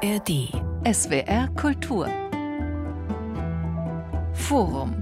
ARD. SWR Kultur. Forum.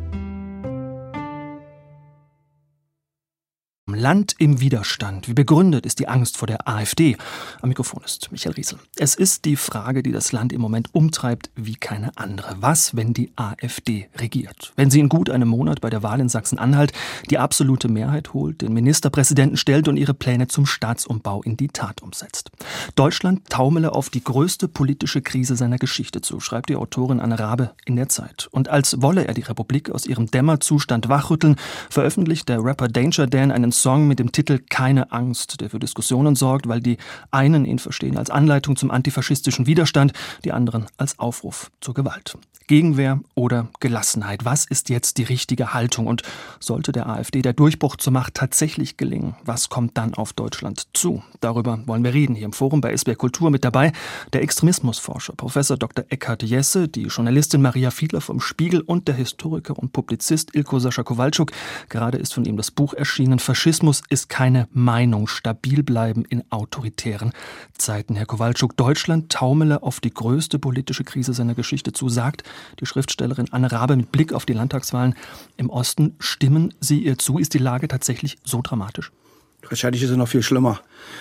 Land im Widerstand. Wie begründet ist die Angst vor der AfD? Am Mikrofon ist Michael Riesel. Es ist die Frage, die das Land im Moment umtreibt wie keine andere. Was, wenn die AfD regiert? Wenn sie in gut einem Monat bei der Wahl in Sachsen-Anhalt die absolute Mehrheit holt, den Ministerpräsidenten stellt und ihre Pläne zum Staatsumbau in die Tat umsetzt. Deutschland taumele auf die größte politische Krise seiner Geschichte zu, schreibt die Autorin Anne Rabe in der Zeit. Und als wolle er die Republik aus ihrem Dämmerzustand wachrütteln, veröffentlicht der Rapper Danger Dan einen Song mit dem Titel Keine Angst, der für Diskussionen sorgt, weil die einen ihn verstehen als Anleitung zum antifaschistischen Widerstand, die anderen als Aufruf zur Gewalt. Gegenwehr oder Gelassenheit? Was ist jetzt die richtige Haltung? Und sollte der AfD der Durchbruch zur Macht tatsächlich gelingen, was kommt dann auf Deutschland zu? Darüber wollen wir reden hier im Forum bei SWR Kultur. Mit dabei der Extremismusforscher Professor Dr. Eckhard Jesse, die Journalistin Maria Fiedler vom Spiegel und der Historiker und Publizist Ilko Sascha Kowalczuk. Gerade ist von ihm das Buch erschienen, Faschismus ist keine Meinung, stabil bleiben in autoritären Zeiten. Herr Kowalczuk, Deutschland taumele auf die größte politische Krise seiner Geschichte zu, sagt die Schriftstellerin Anne Rabe mit Blick auf die Landtagswahlen im Osten. Stimmen Sie ihr zu? Ist die Lage tatsächlich so dramatisch? Wahrscheinlich ist es noch viel schlimmer,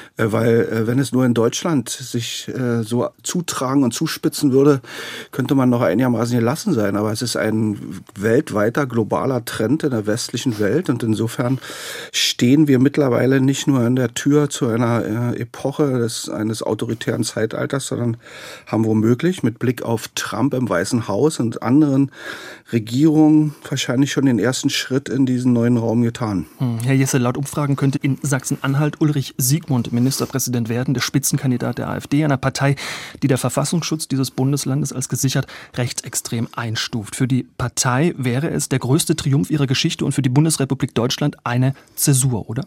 weil wenn es nur in Deutschland sich so zutragen und zuspitzen würde, könnte man noch einigermaßen gelassen sein. Aber es ist ein weltweiter, globaler Trend in der westlichen Welt und insofern stehen wir mittlerweile nicht nur an der Tür zu einer Epoche eines autoritären Zeitalters, sondern haben womöglich mit Blick auf Trump im Weißen Haus und anderen Regierungen wahrscheinlich schon den ersten Schritt in diesen neuen Raum getan. Herr Jesse, laut Umfragen könnte in Sachsen-Anhalt Ulrich Siegmund Ministerpräsident werden, der Spitzenkandidat der AfD, einer Partei, die der Verfassungsschutz dieses Bundeslandes als gesichert rechtsextrem einstuft. Für die Partei wäre es der größte Triumph ihrer Geschichte und für die Bundesrepublik Deutschland eine Zäsur, oder?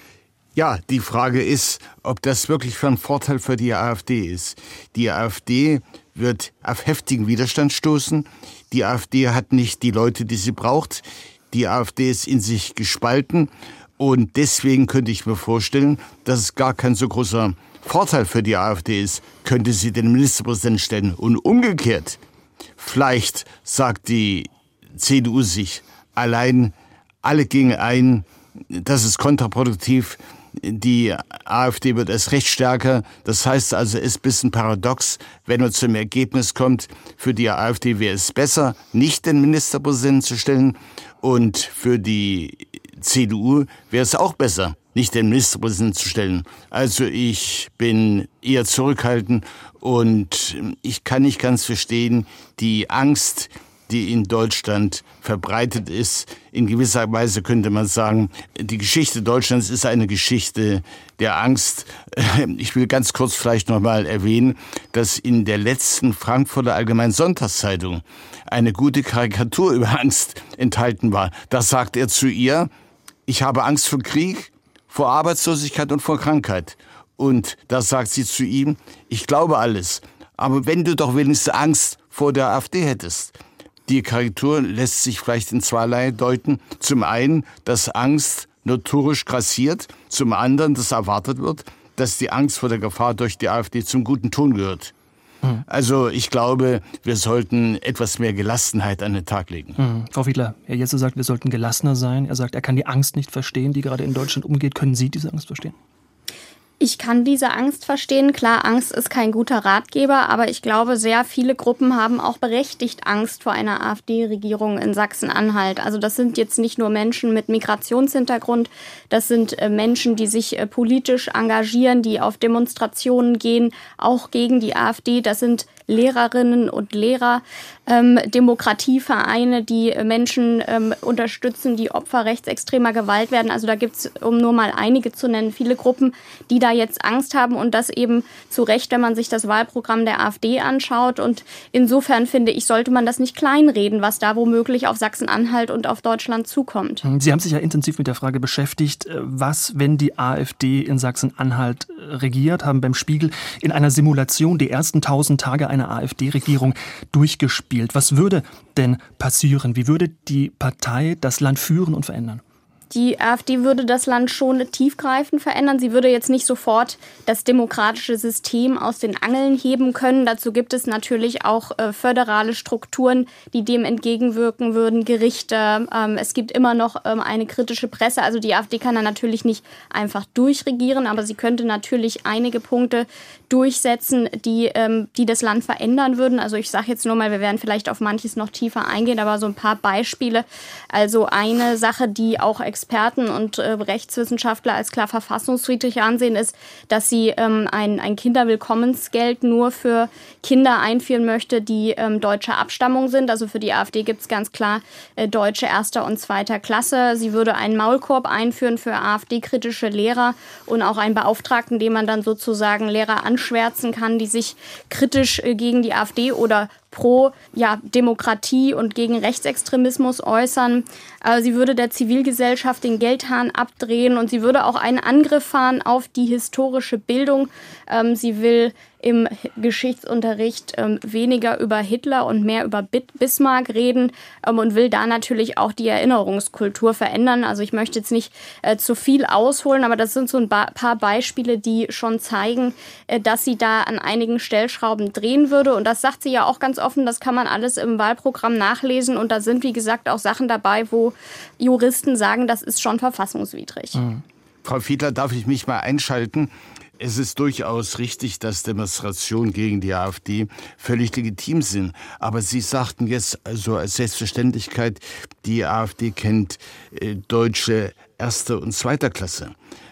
Ja, die Frage ist, ob das wirklich von Vorteil für die AfD ist. Die AfD wird auf heftigen Widerstand stoßen. Die AfD hat nicht die Leute, die sie braucht. Die AfD ist in sich gespalten. Und deswegen könnte ich mir vorstellen, dass es gar kein so großer Vorteil für die AfD ist, könnte sie den Ministerpräsidenten stellen. Und umgekehrt, vielleicht sagt die CDU sich allein, alle gingen ein, das ist kontraproduktiv, die AfD wird erst recht stärker. Das heißt also, es ist ein bisschen paradox, wenn man zum Ergebnis kommt, für die AfD wäre es besser, nicht den Ministerpräsidenten zu stellen und für die CDU wäre es auch besser, nicht den Ministerpräsidenten zu stellen. Also ich bin eher zurückhaltend und ich kann nicht ganz verstehen, die Angst, die in Deutschland verbreitet ist. In gewisser Weise könnte man sagen, die Geschichte Deutschlands ist eine Geschichte der Angst. Ich will ganz kurz vielleicht noch mal erwähnen, dass in der letzten Frankfurter Allgemeinen Sonntagszeitung eine gute Karikatur über Angst enthalten war. Da sagt er zu ihr: Ich habe Angst vor Krieg, vor Arbeitslosigkeit und vor Krankheit. Und da sagt sie zu ihm: Ich glaube alles, aber wenn du doch wenigstens Angst vor der AfD hättest. Die Karikatur lässt sich vielleicht in zweierlei deuten. Zum einen, dass Angst notorisch grassiert, zum anderen, dass erwartet wird, dass die Angst vor der Gefahr durch die AfD zum guten Ton gehört. Also ich glaube, wir sollten etwas mehr Gelassenheit an den Tag legen. Frau Fiedler, Herr Jesse sagt, wir sollten gelassener sein. Er sagt, er kann die Angst nicht verstehen, die gerade in Deutschland umgeht. Können Sie diese Angst verstehen? Ich kann diese Angst verstehen. Klar, Angst ist kein guter Ratgeber, aber ich glaube, sehr viele Gruppen haben auch berechtigt Angst vor einer AfD-Regierung in Sachsen-Anhalt. Also das sind jetzt nicht nur Menschen mit Migrationshintergrund, das sind Menschen, die sich politisch engagieren, die auf Demonstrationen gehen, auch gegen die AfD. Das sind Lehrerinnen und Lehrer, Demokratievereine, die Menschen unterstützen, die Opfer rechtsextremer Gewalt werden. Also da gibt es, um nur mal einige zu nennen, viele Gruppen, die da jetzt Angst haben und das eben zu Recht, wenn man sich das Wahlprogramm der AfD anschaut. Und insofern finde ich, sollte man das nicht kleinreden, was da womöglich auf Sachsen-Anhalt und auf Deutschland zukommt. Sie haben sich ja intensiv mit der Frage beschäftigt, was, wenn die AfD in Sachsen-Anhalt regiert, haben beim Spiegel in einer Simulation die ersten 1000 Tage einer AfD-Regierung durchgespielt. Was würde denn passieren? Wie würde die Partei das Land führen und verändern? Die AfD würde das Land schon tiefgreifend verändern. Sie würde jetzt nicht sofort das demokratische System aus den Angeln heben können. Dazu gibt es natürlich auch föderale Strukturen, die dem entgegenwirken würden, Gerichte. Es gibt immer noch eine kritische Presse. Also die AfD kann da natürlich nicht einfach durchregieren, aber sie könnte natürlich einige Punkte durchsetzen, die das Land verändern würden. Also ich sage jetzt nur mal, wir werden vielleicht auf manches noch tiefer eingehen, aber so ein paar Beispiele. Also eine Sache, die auch Experten und Rechtswissenschaftler als klar verfassungswidrig ansehen, ist, dass sie ein Kinderwillkommensgeld nur für Kinder einführen möchte, die deutscher Abstammung sind. Also für die AfD gibt es ganz klar Deutsche erster und zweiter Klasse. Sie würde einen Maulkorb einführen für AfD-kritische Lehrer und auch einen Beauftragten, den man dann sozusagen Lehrer anschwärzen kann, die sich kritisch gegen die AfD oder pro Demokratie und gegen Rechtsextremismus äußern. Sie würde der Zivilgesellschaft den Geldhahn abdrehen und sie würde auch einen Angriff fahren auf die historische Bildung. Sie will im Geschichtsunterricht weniger über Hitler und mehr über Bismarck reden und will da natürlich auch die Erinnerungskultur verändern. Also ich möchte jetzt nicht zu viel ausholen, aber das sind so ein paar Beispiele, die schon zeigen, dass sie da an einigen Stellschrauben drehen würde. Und das sagt sie ja auch ganz offen, das kann man alles im Wahlprogramm nachlesen. Und da sind, wie gesagt, auch Sachen dabei, wo Juristen sagen, das ist schon verfassungswidrig. Mhm. Frau Fiedler, darf ich mich mal einschalten? Es ist durchaus richtig, dass Demonstrationen gegen die AfD völlig legitim sind. Aber Sie sagten jetzt also als Selbstverständlichkeit, die AfD kennt Deutsche erster und zweiter Klasse.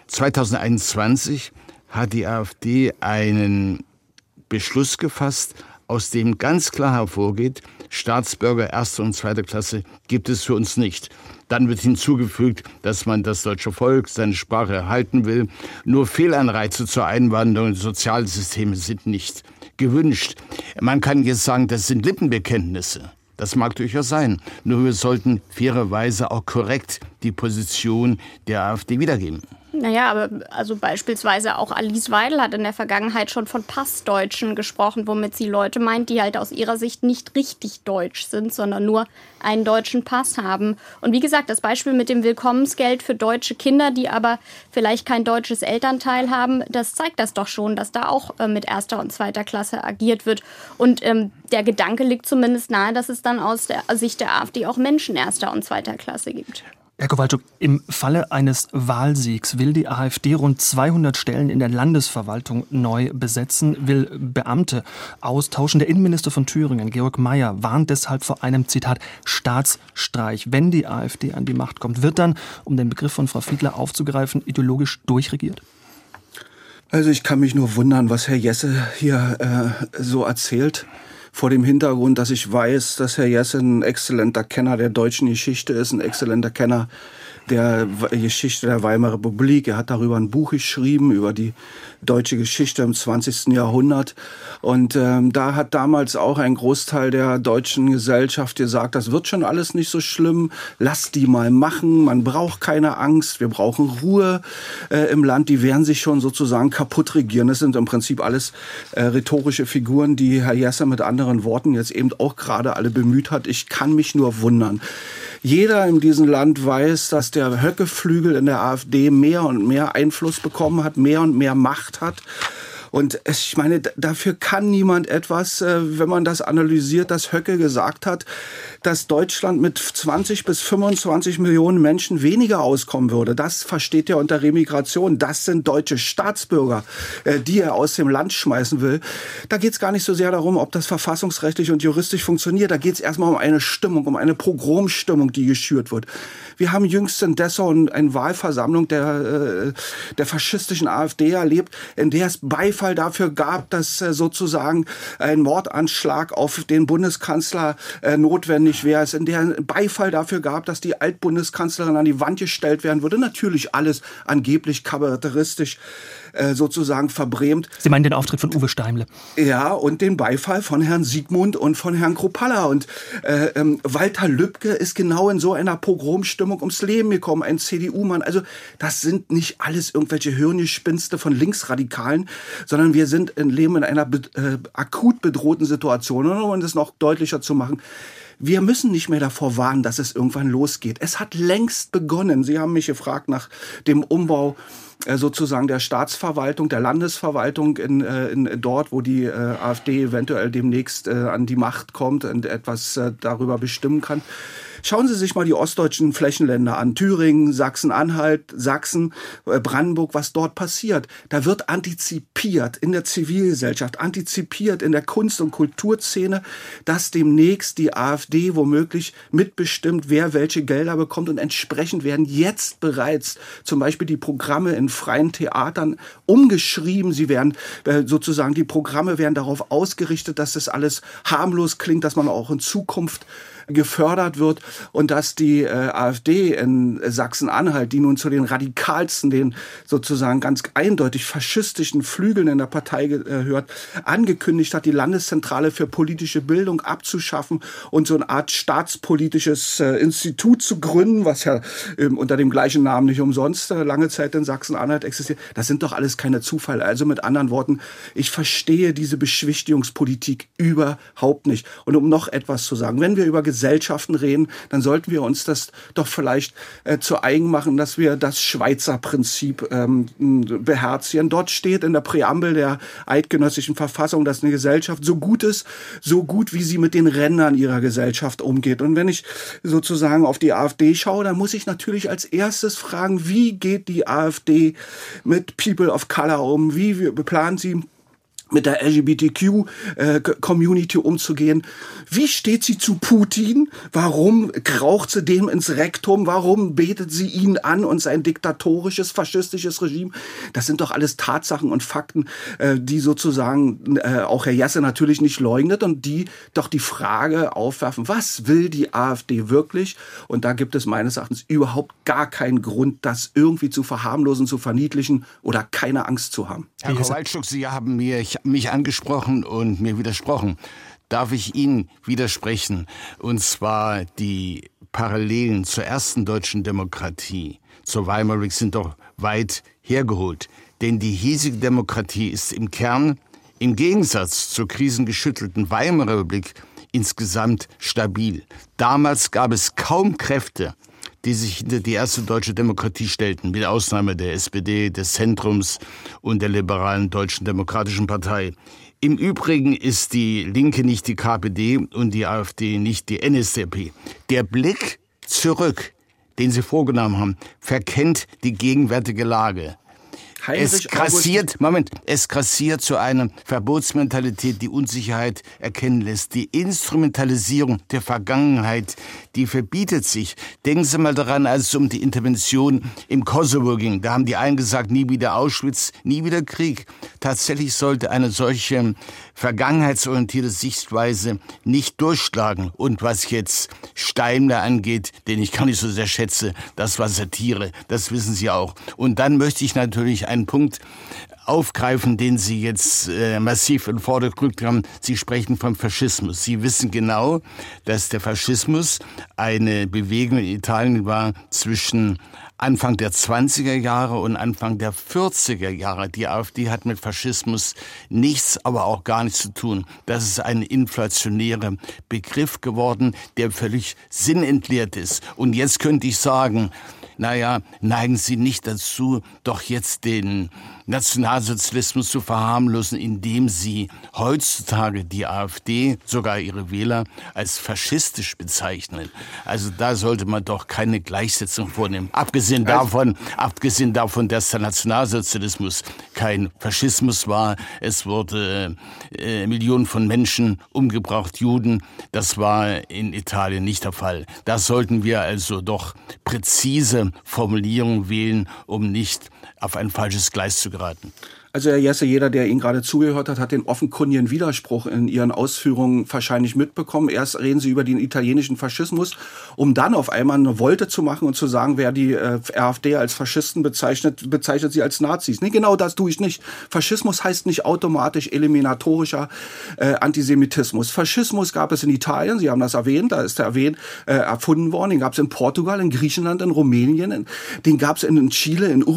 2021 hat die AfD einen Beschluss gefasst, aus dem ganz klar hervorgeht, Staatsbürger erster und zweiter Klasse gibt es für uns nicht. Dann wird hinzugefügt, dass man das deutsche Volk, seine Sprache erhalten will. Nur Fehlanreize zur Einwanderung in soziale Systeme sind nicht gewünscht. Man kann jetzt sagen, das sind Lippenbekenntnisse. Das mag durchaus sein. Nur wir sollten fairerweise auch korrekt die Position der AfD wiedergeben. Naja, aber also beispielsweise auch Alice Weidel hat in der Vergangenheit schon von Passdeutschen gesprochen, womit sie Leute meint, die halt aus ihrer Sicht nicht richtig deutsch sind, sondern nur einen deutschen Pass haben. Und wie gesagt, das Beispiel mit dem Willkommensgeld für deutsche Kinder, die aber vielleicht kein deutsches Elternteil haben, das zeigt das doch schon, dass da auch mit erster und zweiter Klasse agiert wird. Und der Gedanke liegt zumindest nahe, dass es dann aus der Sicht der AfD auch Menschen erster und zweiter Klasse gibt. Herr Kowalczuk, im Falle eines Wahlsiegs will die AfD rund 200 Stellen in der Landesverwaltung neu besetzen, will Beamte austauschen. Der Innenminister von Thüringen, Georg Mayer, warnt deshalb vor einem, Zitat, Staatsstreich. Wenn die AfD an die Macht kommt, wird dann, um den Begriff von Frau Fiedler aufzugreifen, ideologisch durchregiert? Also ich kann mich nur wundern, was Herr Jesse hier so erzählt. Vor dem Hintergrund, dass ich weiß, dass Herr Jesse ein exzellenter Kenner der deutschen Geschichte ist, ein exzellenter Kenner der Geschichte der Weimarer Republik. Er hat darüber ein Buch geschrieben, über die deutsche Geschichte im 20. Jahrhundert. Und da hat damals auch ein Großteil der deutschen Gesellschaft gesagt, das wird schon alles nicht so schlimm, lasst die mal machen, man braucht keine Angst, wir brauchen Ruhe im Land, die werden sich schon sozusagen kaputt regieren. Das sind im Prinzip alles rhetorische Figuren, die Herr Jesse mit anderen Worten jetzt eben auch gerade alle bemüht hat. Ich kann mich nur wundern. Jeder in diesem Land weiß, dass der Höcke-Flügel in der AfD mehr und mehr Einfluss bekommen hat, mehr und mehr Macht hat. Und ich meine, dafür kann niemand etwas, wenn man das analysiert, dass Höcke gesagt hat, dass Deutschland mit 20 bis 25 Millionen Menschen weniger auskommen würde. Das versteht er unter Remigration. Das sind deutsche Staatsbürger, die er aus dem Land schmeißen will. Da geht es gar nicht so sehr darum, ob das verfassungsrechtlich und juristisch funktioniert. Da geht es erstmal um eine Stimmung, um eine Pogromstimmung, die geschürt wird. Wir haben jüngst in Dessau eine Wahlversammlung der faschistischen AfD erlebt, in der es Beifall dafür gab, dass sozusagen ein Mordanschlag auf den Bundeskanzler notwendig wäre, in der Beifall dafür gab, dass die Altbundeskanzlerin an die Wand gestellt werden würde. Natürlich alles angeblich kabarettistisch sozusagen verbrämt. Sie meinen den Auftritt von Uwe Steimle? Ja, und den Beifall von Herrn Siegmund und von Herrn Kruppalla. Und Walter Lübcke ist genau in so einer Pogromstimmung ums Leben gekommen, ein CDU-Mann. Also das sind nicht alles irgendwelche Hirngespinste von Linksradikalen, sondern wir leben in einer akut bedrohten Situation. Und um das noch deutlicher zu machen, Wir müssen nicht mehr davor warnen, dass es irgendwann losgeht. Es hat längst begonnen. Sie haben mich gefragt nach dem Umbau sozusagen der Staatsverwaltung, der Landesverwaltung in dort, wo die AfD eventuell demnächst an die Macht kommt und etwas darüber bestimmen kann. Schauen Sie sich mal die ostdeutschen Flächenländer an. Thüringen, Sachsen-Anhalt, Sachsen, Brandenburg, was dort passiert. Da wird antizipiert in der Zivilgesellschaft, antizipiert in der Kunst- und Kulturszene, dass demnächst die AfD womöglich mitbestimmt, wer welche Gelder bekommt. Und entsprechend werden jetzt bereits zum Beispiel die Programme in freien Theatern umgeschrieben. Sie werden sozusagen, die Programme werden darauf ausgerichtet, dass das alles harmlos klingt, dass man auch in Zukunft gefördert wird und dass die AfD in Sachsen-Anhalt, die nun zu den radikalsten, den sozusagen ganz eindeutig faschistischen Flügeln in der Partei gehört, angekündigt hat, die Landeszentrale für politische Bildung abzuschaffen und so eine Art staatspolitisches Institut zu gründen, was ja unter dem gleichen Namen nicht umsonst lange Zeit in Sachsen-Anhalt existiert. Das sind doch alles keine Zufälle. Also mit anderen Worten, ich verstehe diese Beschwichtigungspolitik überhaupt nicht. Und um noch etwas zu sagen, wenn wir über Gesellschaften reden, dann sollten wir uns das doch vielleicht zu eigen machen, dass wir das Schweizer Prinzip beherzigen. Dort steht in der Präambel der eidgenössischen Verfassung, dass eine Gesellschaft so gut ist, so gut wie sie mit den Rändern ihrer Gesellschaft umgeht. Und wenn ich sozusagen auf die AfD schaue, dann muss ich natürlich als erstes fragen, wie geht die AfD mit People of Color um? Wie plant sie mit der LGBTQ-Community umzugehen? Wie steht sie zu Putin? Warum kraucht sie dem ins Rektum? Warum betet sie ihn an und sein diktatorisches, faschistisches Regime? Das sind doch alles Tatsachen und Fakten, die sozusagen auch Herr Jasse natürlich nicht leugnet und die doch die Frage aufwerfen, was will die AfD wirklich? Und da gibt es meines Erachtens überhaupt gar keinen Grund, das irgendwie zu verharmlosen, zu verniedlichen oder keine Angst zu haben. Herr Kowalczuk, Sie haben mich angesprochen und mir widersprochen. Darf ich Ihnen widersprechen? Und zwar die Parallelen zur ersten deutschen Demokratie, zur Weimarer Republik, sind doch weit hergeholt. Denn die hiesige Demokratie ist im Kern, im Gegensatz zur krisengeschüttelten Weimarer Republik, insgesamt stabil. Damals gab es kaum Kräfte, die sich hinter die erste deutsche Demokratie stellten, mit Ausnahme der SPD, des Zentrums und der liberalen Deutschen Demokratischen Partei. Im Übrigen ist die Linke nicht die KPD und die AfD nicht die NSDAP. Der Blick zurück, den Sie vorgenommen haben, verkennt die gegenwärtige Lage. Es grassiert zu einer Verbotsmentalität, die Unsicherheit erkennen lässt. Die Instrumentalisierung der Vergangenheit, die verbietet sich. Denken Sie mal daran, als es um die Intervention im Kosovo ging. Da haben die einen gesagt, nie wieder Auschwitz, nie wieder Krieg. Tatsächlich sollte eine solche vergangenheitsorientierte Sichtweise nicht durchschlagen. Und was jetzt Steimler angeht, den ich gar nicht so sehr schätze, das war Satire, das wissen Sie auch. Und dann möchte ich natürlich einen Punkt aufgreifen, den Sie jetzt massiv in den Vordergrund gerückt haben. Sie sprechen vom Faschismus. Sie wissen genau, dass der Faschismus eine Bewegung in Italien war zwischen Anfang der 20er Jahre und Anfang der 40er Jahre. Die AfD hat mit Faschismus nichts, aber auch gar nichts zu tun. Das ist ein inflationärer Begriff geworden, der völlig sinnentleert ist. Und jetzt könnte ich sagen, naja, neigen Sie nicht dazu, doch jetzt den Nationalsozialismus zu verharmlosen, indem Sie heutzutage die AfD, sogar ihre Wähler, als faschistisch bezeichnen. Also da sollte man doch keine Gleichsetzung vornehmen. Abgesehen davon, dass der Nationalsozialismus kein Faschismus war. Es wurde Millionen von Menschen umgebracht, Juden. Das war in Italien nicht der Fall. Da sollten wir also doch präzise Formulierungen wählen, um nicht auf ein falsches Gleis zu geraten. Also Herr Jesse, jeder, der Ihnen gerade zugehört hat, hat den offenkundigen Widerspruch in Ihren Ausführungen wahrscheinlich mitbekommen. Erst reden Sie über den italienischen Faschismus, um dann auf einmal eine Wolte zu machen und zu sagen, wer die AfD als Faschisten bezeichnet sie als Nazis. Nee, genau das tue ich nicht. Faschismus heißt nicht automatisch eliminatorischer Antisemitismus. Faschismus gab es in Italien, Sie haben das erwähnt, da ist er erfunden worden. Den gab es in Portugal, in Griechenland, in Rumänien, den gab es in Chile, in Uruguay, in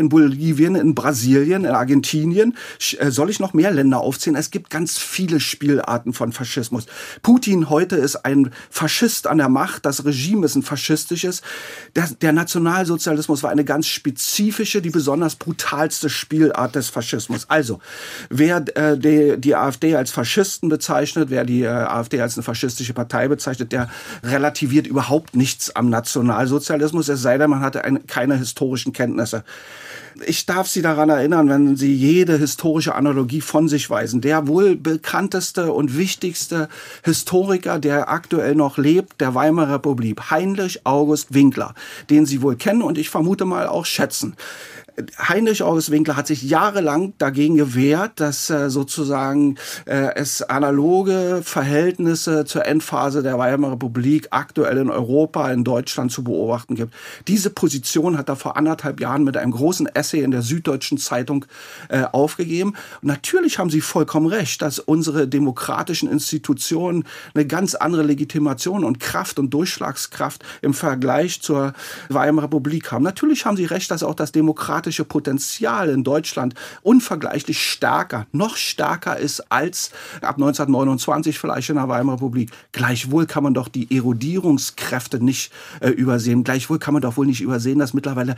in Bolivien, in Brasilien, in Argentinien. Soll ich noch mehr Länder aufzählen? Es gibt ganz viele Spielarten von Faschismus. Putin heute ist ein Faschist an der Macht. Das Regime ist ein faschistisches. Der Nationalsozialismus war eine ganz spezifische, die besonders brutalste Spielart des Faschismus. Also, wer die AfD als Faschisten bezeichnet, wer die AfD als eine faschistische Partei bezeichnet, der relativiert überhaupt nichts am Nationalsozialismus, es sei denn, man hatte keine historischen Kenntnisse. Ich darf Sie daran erinnern, wenn Sie jede historische Analogie von sich weisen. Der wohl bekannteste und wichtigste Historiker, der aktuell noch lebt, der Weimarer Republik, Heinrich August Winkler, den Sie wohl kennen und ich vermute mal auch schätzen. Heinrich August Winkler hat sich jahrelang dagegen gewehrt, dass sozusagen es analoge Verhältnisse zur Endphase der Weimarer Republik aktuell in Europa, in Deutschland zu beobachten gibt. Diese Position hat er vor 1,5 Jahren mit einem großen Essay in der Süddeutschen Zeitung aufgegeben. Und natürlich haben Sie vollkommen recht, dass unsere demokratischen Institutionen eine ganz andere Legitimation und Kraft und Durchschlagskraft im Vergleich zur Weimarer Republik haben. Natürlich haben Sie recht, dass auch das demokratische Potenzial in Deutschland unvergleichlich stärker, noch stärker ist als ab 1929 vielleicht in der Weimarer Republik. Gleichwohl kann man doch die Erodierungskräfte nicht übersehen. Gleichwohl kann man doch wohl nicht übersehen, dass mittlerweile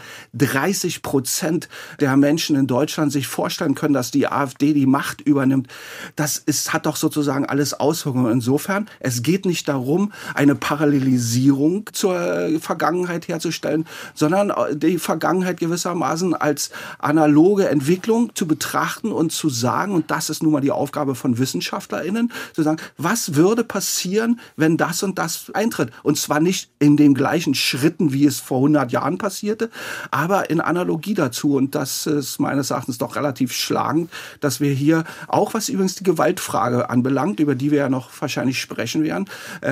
30% der Menschen in Deutschland sich vorstellen können, dass die AfD die Macht übernimmt. Hat doch sozusagen alles Auswirkungen. Insofern, es geht nicht darum, eine Parallelisierung zur Vergangenheit herzustellen, sondern die Vergangenheit gewissermaßen als analoge Entwicklung zu betrachten und zu sagen, und das ist nun mal die Aufgabe von WissenschaftlerInnen, zu sagen, was würde passieren, wenn das und das eintritt? Und zwar nicht in den gleichen Schritten, wie es vor 100 Jahren passierte, aber in Analogie dazu. Und das ist meines Erachtens doch relativ schlagend, dass wir hier, auch was übrigens die Gewaltfrage anbelangt, über die wir ja noch wahrscheinlich sprechen werden,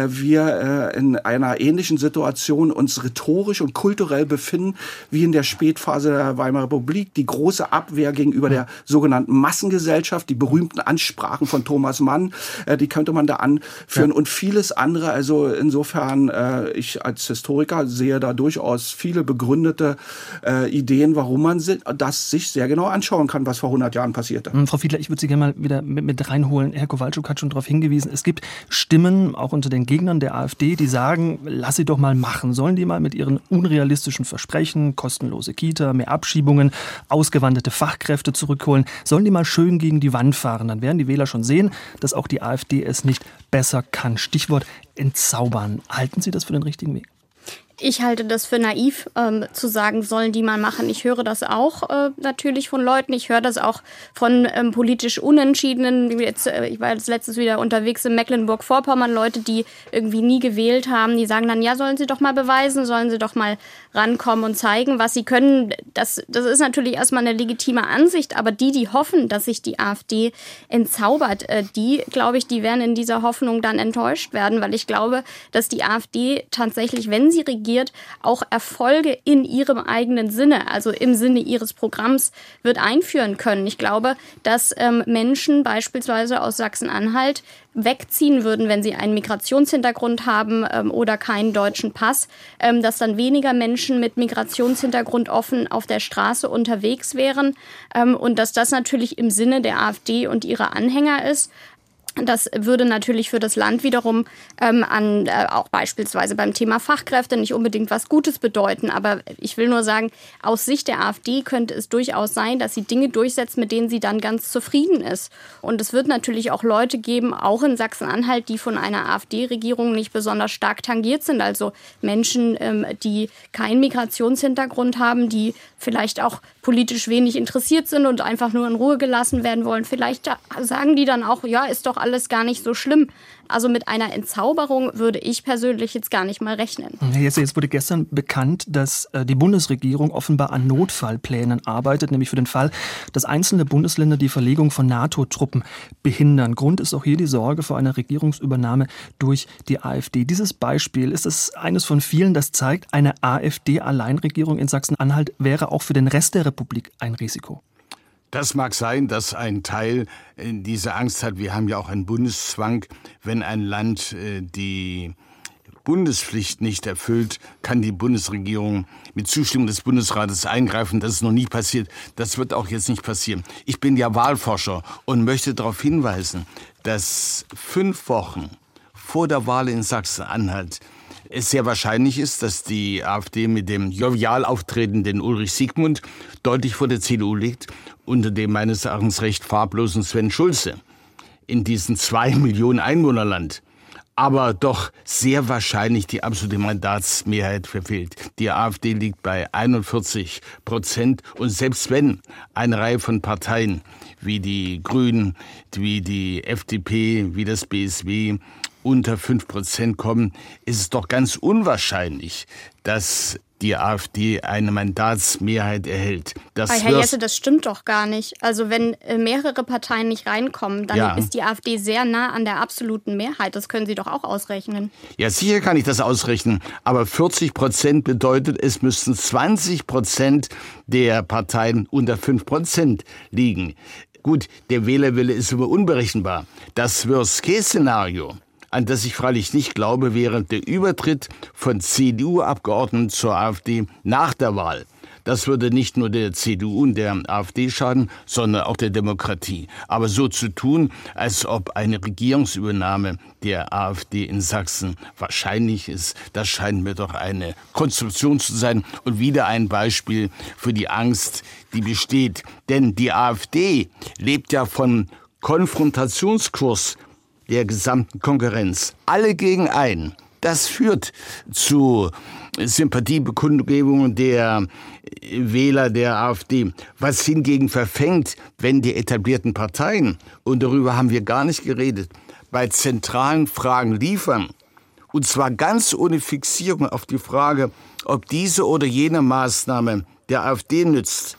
wir in einer ähnlichen Situation uns rhetorisch und kulturell befinden, wie in der Spätphase der Weimarer Republik, die große Abwehr gegenüber der sogenannten Massengesellschaft, die berühmten Ansprachen von Thomas Mann, die könnte man da anführen und vieles andere. Also insofern, ich als Historiker sehe da durchaus viele begründete Ideen, warum man das sich sehr genau anschauen kann, was vor 100 Jahren passierte. Frau Fiedler, ich würde Sie gerne mal wieder mit reinholen. Herr Kowalczuk hat schon darauf hingewiesen, es gibt Stimmen, auch unter den Gegnern der AfD, die sagen, lass sie doch mal machen. Sollen die mal mit ihren unrealistischen Versprechen, kostenlose Kita, mehr Abschiebungen, ausgewanderte Fachkräfte zurückholen, sollen die mal schön gegen die Wand fahren. Dann werden die Wähler schon sehen, dass auch die AfD es nicht besser kann. Stichwort entzaubern. Halten Sie das für den richtigen Weg? Ich halte das für naiv, zu sagen, sollen die mal machen. Ich höre das auch natürlich von Leuten. Ich höre das auch von politisch Unentschiedenen. Ich war jetzt letztens wieder unterwegs in Mecklenburg-Vorpommern. Leute, die irgendwie nie gewählt haben, die sagen dann, ja, sollen sie doch mal beweisen, sollen sie doch mal rankommen und zeigen, was sie können. Das ist natürlich erstmal eine legitime Ansicht, aber die hoffen, dass sich die AfD entzaubert, die, glaube ich, die werden in dieser Hoffnung dann enttäuscht werden, weil ich glaube, dass die AfD tatsächlich, wenn sie regiert, auch Erfolge in ihrem eigenen Sinne, also im Sinne ihres Programms, wird einführen können. Ich glaube, dass Menschen beispielsweise aus Sachsen-Anhalt wegziehen würden, wenn sie einen Migrationshintergrund haben oder keinen deutschen Pass, dass dann weniger Menschen mit Migrationshintergrund offen auf der Straße unterwegs wären und dass das natürlich im Sinne der AfD und ihrer Anhänger ist. Das würde natürlich für das Land wiederum auch beispielsweise beim Thema Fachkräfte nicht unbedingt was Gutes bedeuten. Aber ich will nur sagen, aus Sicht der AfD könnte es durchaus sein, dass sie Dinge durchsetzt, mit denen sie dann ganz zufrieden ist. Und es wird natürlich auch Leute geben, auch in Sachsen-Anhalt, die von einer AfD-Regierung nicht besonders stark tangiert sind. Also Menschen, die keinen Migrationshintergrund haben, die vielleicht auch politisch wenig interessiert sind und einfach nur in Ruhe gelassen werden wollen. Vielleicht sagen die dann auch, ja, ist doch alles gar nicht so schlimm. Also mit einer Entzauberung würde ich persönlich jetzt gar nicht mal rechnen. Jetzt wurde gestern bekannt, dass die Bundesregierung offenbar an Notfallplänen arbeitet, nämlich für den Fall, dass einzelne Bundesländer die Verlegung von NATO-Truppen behindern. Grund ist auch hier die Sorge vor einer Regierungsübernahme durch die AfD. Dieses Beispiel ist es eines von vielen, das zeigt, eine AfD-Alleinregierung in Sachsen-Anhalt wäre auch für den Rest der Republik ein Risiko. Das mag sein, dass ein Teil diese Angst hat. Wir haben ja auch einen Bundeszwang, wenn ein Land die Bundespflicht nicht erfüllt, kann die Bundesregierung mit Zustimmung des Bundesrates eingreifen. Das ist noch nie passiert. Das wird auch jetzt nicht passieren. Ich bin ja Wahlforscher und möchte darauf hinweisen, dass 5 Wochen vor der Wahl in Sachsen-Anhalt es sehr wahrscheinlich ist, dass die AfD mit dem jovial auftretenden Ulrich Siegmund deutlich vor der CDU liegt, unter dem meines Erachtens recht farblosen Sven Schulze in diesem 2 Millionen Einwohnerland. Aber doch sehr wahrscheinlich die absolute Mandatsmehrheit verfehlt. Die AfD liegt bei 41%. Und selbst wenn eine Reihe von Parteien wie die Grünen, wie die FDP, wie das BSW unter 5% kommen, ist es doch ganz unwahrscheinlich, dass die AfD eine Mandatsmehrheit erhält. Herr Jesse, das stimmt doch gar nicht. Also wenn mehrere Parteien nicht reinkommen, dann ist die AfD sehr nah an der absoluten Mehrheit. Das können Sie doch auch ausrechnen. Ja, sicher kann ich das ausrechnen. Aber 40% bedeutet, es müssten 20% der Parteien unter 5% liegen. Gut, der Wählerwille ist aber unberechenbar. Das Worst-Case-Szenario, an das ich freilich nicht glaube, wäre der Übertritt von CDU-Abgeordneten zur AfD nach der Wahl. Das würde nicht nur der CDU und der AfD schaden, sondern auch der Demokratie. Aber so zu tun, als ob eine Regierungsübernahme der AfD in Sachsen wahrscheinlich ist, das scheint mir doch eine Konstruktion zu sein und wieder ein Beispiel für die Angst, die besteht. Denn die AfD lebt ja von Konfrontationskurs der gesamten Konkurrenz. Alle gegen einen. Das führt zu Sympathiebekundgebungen der Wähler der AfD. Was hingegen verfängt, wenn die etablierten Parteien, und darüber haben wir gar nicht geredet, bei zentralen Fragen liefern, und zwar ganz ohne Fixierung auf die Frage, ob diese oder jene Maßnahme der AfD nützt.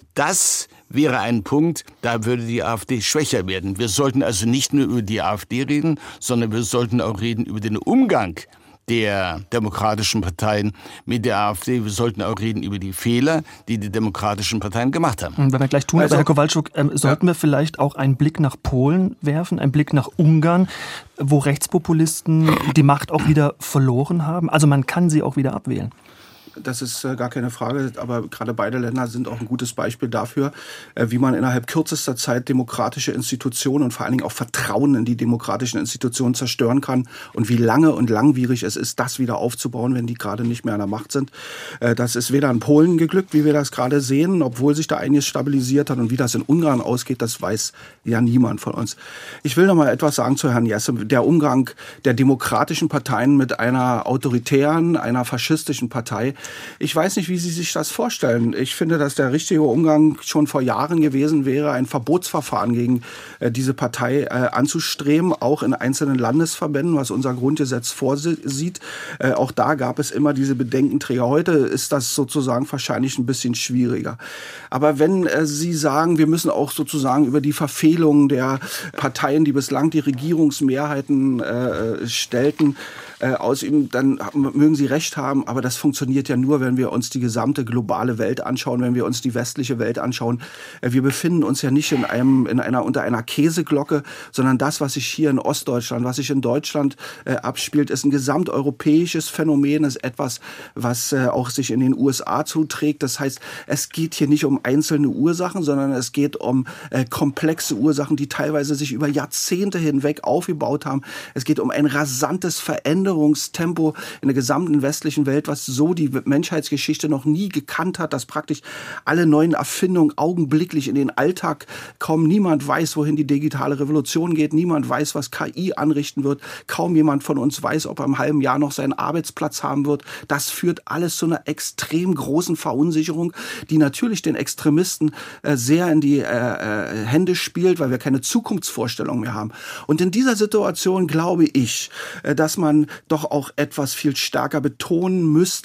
Das wäre ein Punkt, da würde die AfD schwächer werden. Wir sollten also nicht nur über die AfD reden, sondern wir sollten auch reden über den Umgang der demokratischen Parteien mit der AfD. Wir sollten auch reden über die Fehler, die die demokratischen Parteien gemacht haben. Wenn wir gleich tun, aber Herr Kowalczuk, sollten wir vielleicht auch einen Blick nach Polen werfen, einen Blick nach Ungarn, wo Rechtspopulisten die Macht auch wieder verloren haben? Also man kann sie auch wieder abwählen. Das ist gar keine Frage, aber gerade beide Länder sind auch ein gutes Beispiel dafür, wie man innerhalb kürzester Zeit demokratische Institutionen und vor allen Dingen auch Vertrauen in die demokratischen Institutionen zerstören kann und wie lange und langwierig es ist, das wieder aufzubauen, wenn die gerade nicht mehr an der Macht sind. Das ist weder in Polen geglückt, wie wir das gerade sehen, obwohl sich da einiges stabilisiert hat, und wie das in Ungarn ausgeht, das weiß ja niemand von uns. Ich will noch mal etwas sagen zu Herrn Jesse. Der Umgang der demokratischen Parteien mit einer autoritären, einer faschistischen Partei, ich weiß nicht, wie Sie sich das vorstellen. Ich finde, dass der richtige Umgang schon vor Jahren gewesen wäre, ein Verbotsverfahren gegen diese Partei anzustreben, auch in einzelnen Landesverbänden, was unser Grundgesetz vorsieht. Auch da gab es immer diese Bedenkenträger. Heute ist das sozusagen wahrscheinlich ein bisschen schwieriger. Aber wenn Sie sagen, wir müssen auch sozusagen über die Verfehlungen der Parteien, die bislang die Regierungsmehrheiten stellten, ausüben, dann mögen Sie recht haben, aber das funktioniert ja nur, wenn wir uns die gesamte globale Welt anschauen, wenn wir uns die westliche Welt anschauen. Wir befinden uns ja nicht unter einer Käseglocke, sondern das, was sich hier in Ostdeutschland, was sich in Deutschland abspielt, ist ein gesamteuropäisches Phänomen, ist etwas, was auch sich in den USA zuträgt. Das heißt, es geht hier nicht um einzelne Ursachen, sondern es geht um komplexe Ursachen, die teilweise sich über Jahrzehnte hinweg aufgebaut haben. Es geht um ein rasantes Veränderungstempo in der gesamten westlichen Welt, was so die Menschheitsgeschichte noch nie gekannt hat, dass praktisch alle neuen Erfindungen augenblicklich in den Alltag kommen. Niemand weiß, wohin die digitale Revolution geht. Niemand weiß, was KI anrichten wird. Kaum jemand von uns weiß, ob er im halben Jahr noch seinen Arbeitsplatz haben wird. Das führt alles zu einer extrem großen Verunsicherung, die natürlich den Extremisten sehr in die Hände spielt, weil wir keine Zukunftsvorstellung mehr haben. Und in dieser Situation glaube ich, dass man doch auch etwas viel stärker betonen müsste, was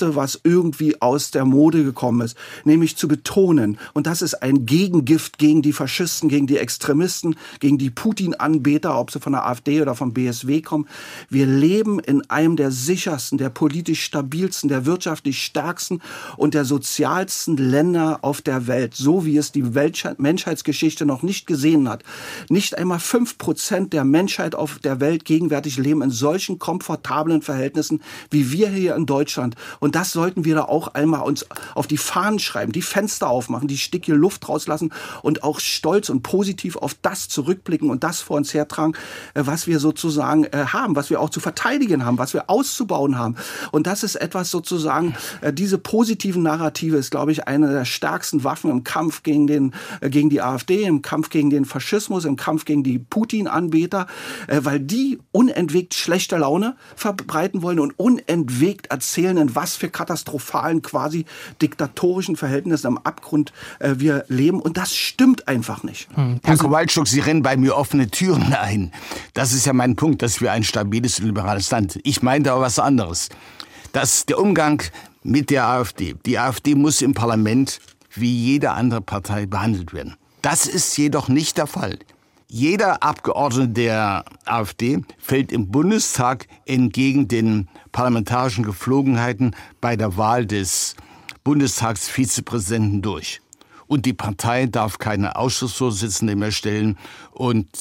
irgendwie aus der Mode gekommen ist, nämlich zu betonen, und das ist ein Gegengift gegen die Faschisten, gegen die Extremisten, gegen die Putin-Anbeter, ob sie von der AfD oder vom BSW kommen. Wir leben in einem der sichersten, der politisch stabilsten, der wirtschaftlich stärksten und der sozialsten Länder auf der Welt, so wie es die Menschheitsgeschichte noch nicht gesehen hat. Nicht einmal 5% der Menschheit auf der Welt gegenwärtig leben in solchen komfortablen Verhältnissen wie wir hier in Deutschland. Und das sollten wir da auch einmal uns auf die Fahnen schreiben, die Fenster aufmachen, die Stücke Luft rauslassen und auch stolz und positiv auf das zurückblicken und das vor uns hertragen, was wir sozusagen haben, was wir auch zu verteidigen haben, was wir auszubauen haben. Und das ist etwas sozusagen, diese positiven Narrative ist, glaube ich, eine der stärksten Waffen im Kampf gegen die AfD, im Kampf gegen den Faschismus, im Kampf gegen die Putin-Anbeter, weil die unentwegt schlechte Laune verbreiten wollen und unentwegt erzählen, in was für katastrophalen, quasi diktatorischen Verhältnissen am Abgrund wir leben. Und das stimmt einfach nicht. Herr Kowalczuk, Sie rennen bei mir offene Türen ein. Das ist ja mein Punkt, dass wir ein stabiles und liberales Land. Ich meinte aber was anderes. Dass der Umgang mit der AfD, die AfD muss im Parlament wie jede andere Partei behandelt werden. Das ist jedoch nicht der Fall. Jeder Abgeordnete der AfD fällt im Bundestag entgegen den parlamentarischen Geflogenheiten bei der Wahl des Bundestagsvizepräsidenten durch. Und die Partei darf keine Ausschussvorsitzende mehr stellen. Und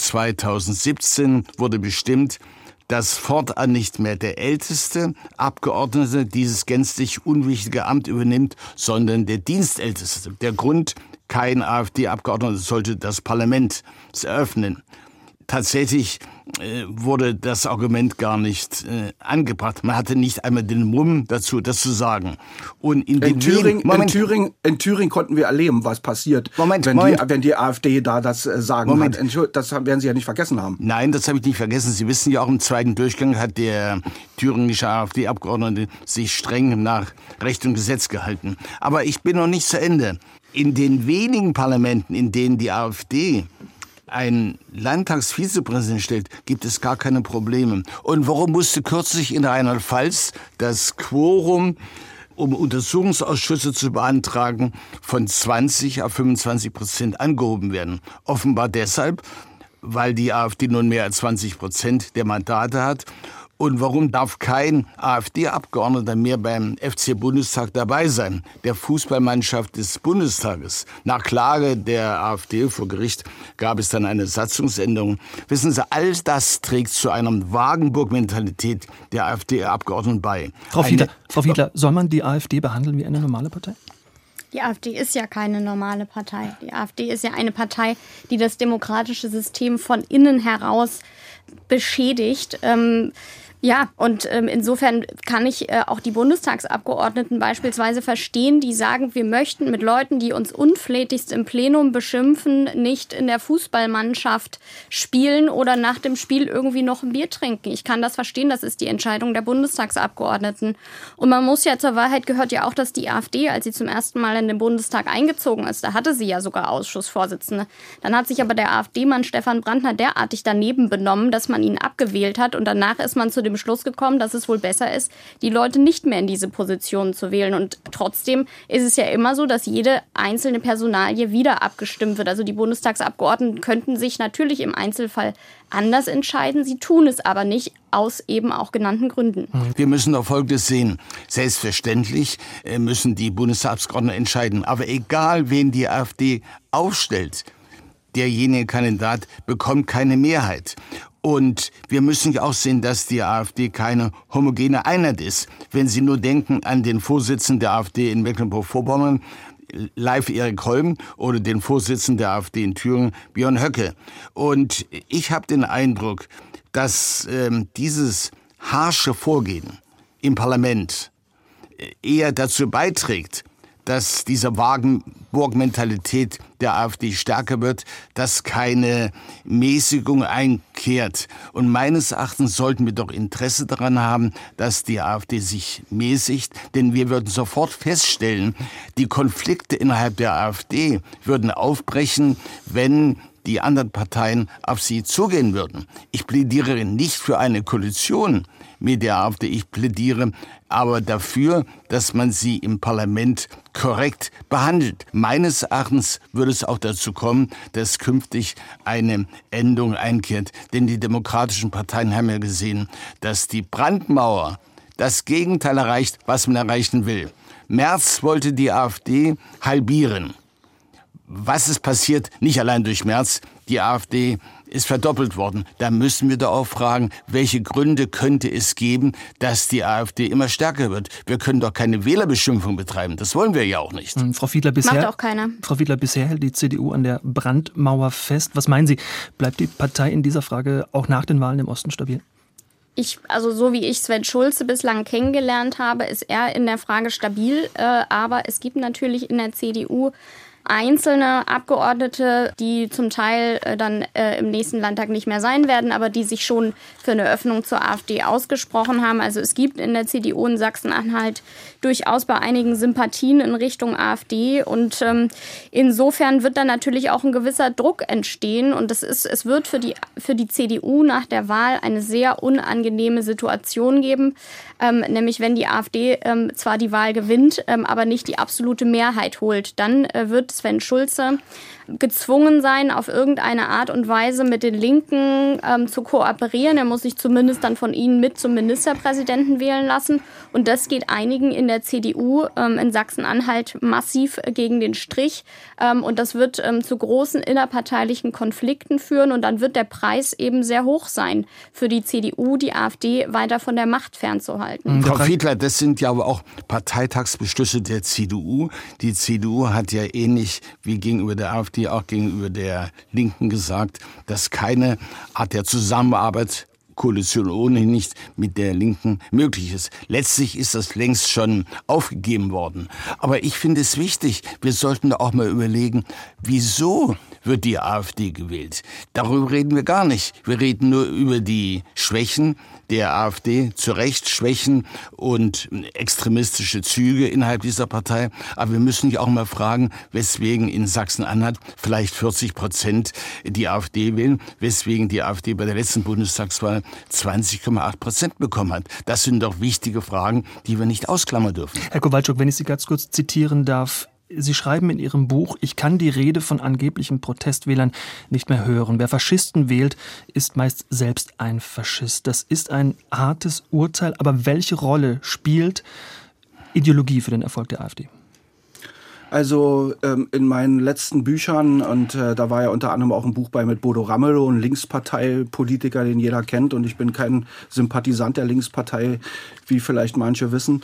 2017 wurde bestimmt, dass fortan nicht mehr der älteste Abgeordnete dieses gänzlich unwichtige Amt übernimmt, sondern der Dienstälteste. Der Grund: kein AfD-Abgeordneter sollte das Parlament eröffnen. Tatsächlich wurde das Argument gar nicht angebracht. Man hatte nicht einmal den Mumm dazu, das zu sagen. Und in Thüringen konnten wir erleben, was passiert, wenn die AfD da das Sagen hat. Das werden Sie ja nicht vergessen haben. Nein, das habe ich nicht vergessen. Sie wissen ja auch, im zweiten Durchgang hat der thüringische AfD-Abgeordnete sich streng nach Recht und Gesetz gehalten. Aber ich bin noch nicht zu Ende. In den wenigen Parlamenten, in denen die AfD einen Landtagsvizepräsidenten stellt, gibt es gar keine Probleme. Und warum musste kürzlich in Rheinland-Pfalz das Quorum, um Untersuchungsausschüsse zu beantragen, von 20 auf 25% angehoben werden? Offenbar deshalb, weil die AfD nun mehr als 20% der Mandate hat. Und warum darf kein AfD-Abgeordneter mehr beim FC-Bundestag dabei sein, der Fußballmannschaft des Bundestages? Nach Klage der AfD vor Gericht gab es dann eine Satzungsänderung. Wissen Sie, all das trägt zu einer Wagenburg-Mentalität der AfD-Abgeordneten bei. Frau Fiedler, soll man die AfD behandeln wie eine normale Partei? Die AfD ist ja keine normale Partei. Die AfD ist ja eine Partei, die das demokratische System von innen heraus beschädigt. Insofern kann ich auch die Bundestagsabgeordneten beispielsweise verstehen, die sagen, wir möchten mit Leuten, die uns unflätigst im Plenum beschimpfen, nicht in der Fußballmannschaft spielen oder nach dem Spiel irgendwie noch ein Bier trinken. Ich kann das verstehen, das ist die Entscheidung der Bundestagsabgeordneten. Und man muss ja, zur Wahrheit gehört ja auch, dass die AfD, als sie zum ersten Mal in den Bundestag eingezogen ist, da hatte sie ja sogar Ausschussvorsitzende. Dann hat sich aber der AfD-Mann Stefan Brandner derartig daneben benommen, dass man ihn abgewählt hat, und danach ist man zu dem Schluss gekommen, dass es wohl besser ist, die Leute nicht mehr in diese Positionen zu wählen. Und trotzdem ist es ja immer so, dass jede einzelne Personalie wieder abgestimmt wird. Also die Bundestagsabgeordneten könnten sich natürlich im Einzelfall anders entscheiden. Sie tun es aber nicht, aus eben auch genannten Gründen. Wir müssen doch Folgendes sehen. Selbstverständlich müssen die Bundestagsabgeordneten entscheiden. Aber egal, wen die AfD aufstellt, derjenige Kandidat bekommt keine Mehrheit. Und wir müssen ja auch sehen, dass die AfD keine homogene Einheit ist. Wenn Sie nur denken an den Vorsitzenden der AfD in Mecklenburg-Vorpommern, Leif Erik Holm, oder den Vorsitzenden der AfD in Thüringen, Björn Höcke. Und ich habe den Eindruck, dass dieses harsche Vorgehen im Parlament eher dazu beiträgt, dass diese Wagenburg-Mentalität der AfD stärker wird, dass keine Mäßigung einkehrt. Und meines Erachtens sollten wir doch Interesse daran haben, dass die AfD sich mäßigt, denn wir würden sofort feststellen, die Konflikte innerhalb der AfD würden aufbrechen, wenn die anderen Parteien auf sie zugehen würden. Ich plädiere nicht für eine Koalition mit der AfD. Ich plädiere aber dafür, dass man sie im Parlament korrekt behandelt. Meines Erachtens würde es auch dazu kommen, dass künftig eine Änderung einkehrt. Denn die demokratischen Parteien haben ja gesehen, dass die Brandmauer das Gegenteil erreicht, was man erreichen will. Merz wollte die AfD halbieren. Was ist passiert? Nicht allein durch Merz. Die AfD ist verdoppelt worden. Da müssen wir doch auch fragen, welche Gründe könnte es geben, dass die AfD immer stärker wird? Wir können doch keine Wählerbeschimpfung betreiben. Das wollen wir ja auch nicht. Frau Fiedler, bisher, macht auch keiner. Frau Fiedler, bisher hält die CDU an der Brandmauer fest. Was meinen Sie? Bleibt die Partei in dieser Frage auch nach den Wahlen im Osten stabil? Also so wie ich Sven Schulze bislang kennengelernt habe, ist er in der Frage stabil. Aber es gibt natürlich in der CDU einzelne Abgeordnete, die zum Teil dann im nächsten Landtag nicht mehr sein werden, aber die sich schon für eine Öffnung zur AfD ausgesprochen haben. Also es gibt in der CDU in Sachsen-Anhalt durchaus bei einigen Sympathien in Richtung AfD und insofern wird dann natürlich auch ein gewisser Druck entstehen und es wird für die CDU nach der Wahl eine sehr unangenehme Situation geben, nämlich wenn die AfD zwar die Wahl gewinnt, aber nicht die absolute Mehrheit holt, dann wird Sven Schulze gezwungen sein, auf irgendeine Art und Weise mit den Linken zu kooperieren. Er muss sich zumindest dann von ihnen mit zum Ministerpräsidenten wählen lassen. Und das geht einigen in der CDU in Sachsen-Anhalt massiv gegen den Strich. Und das wird zu großen innerparteilichen Konflikten führen. Und dann wird der Preis eben sehr hoch sein für die CDU, die AfD weiter von der Macht fernzuhalten. Frau Fiedler, das sind ja aber auch Parteitagsbeschlüsse der CDU. Die CDU hat ja ähnlich wie gegenüber der AfD auch gegenüber der Linken gesagt, dass keine Art der Zusammenarbeit, Koalition ohnehin nicht, mit der Linken möglich ist. Letztlich ist das längst schon aufgegeben worden. Aber ich finde es wichtig, wir sollten auch mal überlegen, wieso wird die AfD gewählt? Darüber reden wir gar nicht. Wir reden nur über die Schwächen der AfD, zu Recht Schwächen und extremistische Züge innerhalb dieser Partei. Aber wir müssen ja auch mal fragen, weswegen in Sachsen-Anhalt vielleicht 40% die AfD wählen, weswegen die AfD bei der letzten Bundestagswahl 20,8% bekommen hat. Das sind doch wichtige Fragen, die wir nicht ausklammern dürfen. Herr Kowalczuk, wenn ich Sie ganz kurz zitieren darf, Sie schreiben in Ihrem Buch, ich kann die Rede von angeblichen Protestwählern nicht mehr hören. Wer Faschisten wählt, ist meist selbst ein Faschist. Das ist ein hartes Urteil, aber welche Rolle spielt Ideologie für den Erfolg der AfD? Also in meinen letzten Büchern, und da war ja unter anderem auch ein Buch bei mit Bodo Ramelow, ein Linksparteipolitiker, den jeder kennt, und ich bin kein Sympathisant der Linkspartei, wie vielleicht manche wissen.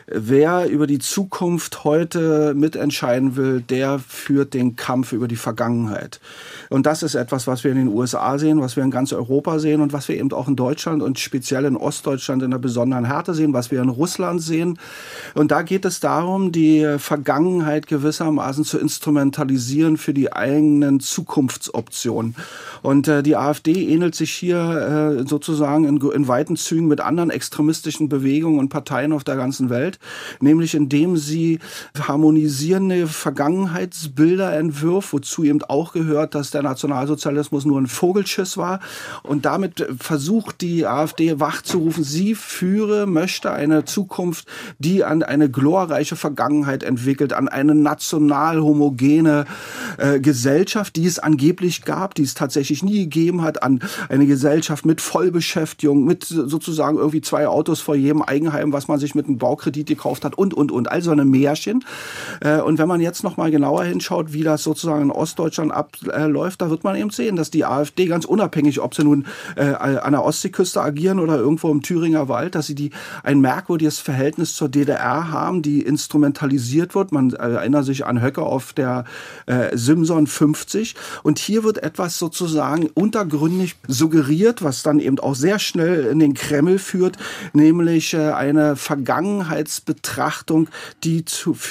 Wer über die Zukunft heute mitentscheiden will, der führt den Kampf über die Vergangenheit. Und das ist etwas, was wir in den USA sehen, was wir in ganz Europa sehen und was wir eben auch in Deutschland und speziell in Ostdeutschland in einer besonderen Härte sehen, was wir in Russland sehen. Und da geht es darum, die Vergangenheit gewissermaßen zu instrumentalisieren für die eigenen Zukunftsoptionen. Und die AfD ähnelt sich hier sozusagen in weiten Zügen mit anderen extremistischen Bewegungen und Parteien auf der ganzen Welt, nämlich indem sie harmonisierende Vergangenheitsbilder entwirft, wozu eben auch gehört, dass der Nationalsozialismus nur ein Vogelschiss war. Und damit versucht die AfD wachzurufen, sie möchte eine Zukunft, die an eine glorreiche Vergangenheit entwickelt, an eine national homogene Gesellschaft, die es angeblich gab, die es tatsächlich nie gegeben hat, an eine Gesellschaft mit Vollbeschäftigung, mit sozusagen irgendwie 2 Autos vor jedem Eigenheim, was man sich mit einem Baukredit gekauft hat und. Also eine Märchen. Und wenn man jetzt noch mal genauer hinschaut, wie das sozusagen in Ostdeutschland abläuft, da wird man eben sehen, dass die AfD ganz unabhängig, ob sie nun an der Ostseeküste agieren oder irgendwo im Thüringer Wald, dass sie ein merkwürdiges Verhältnis zur DDR haben, die instrumentalisiert wird. Man erinnert sich an Höcke auf der Simson 50. Und hier wird etwas sozusagen untergründig suggeriert, was dann eben auch sehr schnell in den Kreml führt, nämlich eine Vergangenheitsbetrachtung, die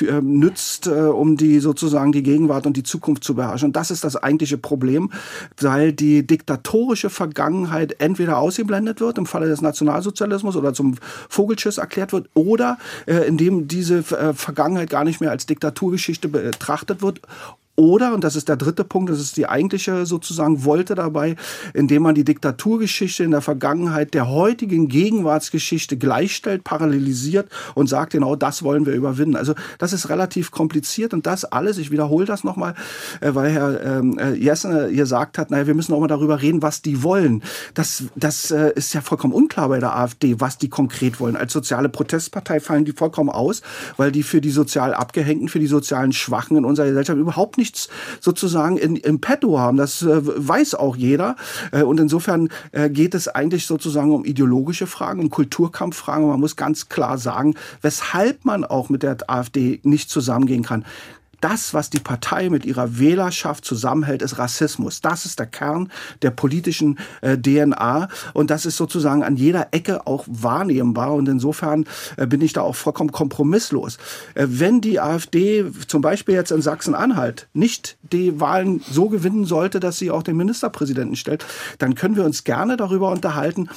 nützt, um sozusagen die Gegenwart und die Zukunft zu beherrschen. Und das ist das eigentliche Problem, weil die diktatorische Vergangenheit entweder ausgeblendet wird, im Falle des Nationalsozialismus, oder zum Vogelschiss erklärt wird, oder indem diese Vergangenheit gar nicht mehr als Diktaturgeschichte betrachtet wird, Oder, und das ist der dritte Punkt, das ist die eigentliche sozusagen Wolte dabei, indem man die Diktaturgeschichte in der Vergangenheit der heutigen Gegenwartsgeschichte gleichstellt, parallelisiert und sagt, genau das wollen wir überwinden. Also das ist relativ kompliziert und das alles, ich wiederhole das nochmal, weil Herr Jessen gesagt hat, naja, wir müssen auch mal darüber reden, was die wollen. Das ist ja vollkommen unklar bei der AfD, was die konkret wollen. Als soziale Protestpartei fallen die vollkommen aus, weil die für die sozial Abgehängten, für die sozialen Schwachen in unserer Gesellschaft überhaupt nichts sozusagen im Petto haben. Das weiß auch jeder. Und insofern geht es eigentlich sozusagen um ideologische Fragen, um Kulturkampffragen. Und man muss ganz klar sagen, weshalb man auch mit der AfD nicht zusammengehen kann. Das, was die Partei mit ihrer Wählerschaft zusammenhält, ist Rassismus. Das ist der Kern der politischen DNA und das ist sozusagen an jeder Ecke auch wahrnehmbar und insofern bin ich da auch vollkommen kompromisslos. Wenn die AfD zum Beispiel jetzt in Sachsen-Anhalt nicht die Wahlen so gewinnen sollte, dass sie auch den Ministerpräsidenten stellt, dann können wir uns gerne darüber unterhalten,